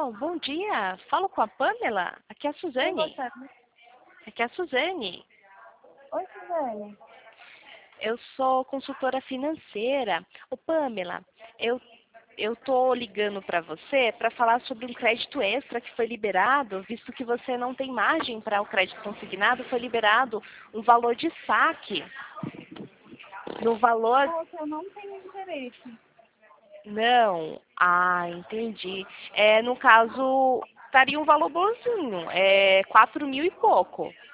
Alô, bom dia. Falo com a Pamela? Aqui é a Oi, boa Suzane. tarde. Aqui é a Suzane. Oi, Suzane. Eu sou consultora financeira. Ô, Pamela, eu eu tô ligando para você para falar sobre um crédito extra que foi liberado, visto que você não tem margem para o crédito consignado, foi liberado um valor de saque. No valor. Moça, eu não tenho interesse. Não. Ah, entendi. No caso, estaria um valor bonzinho. 4 mil e pouco.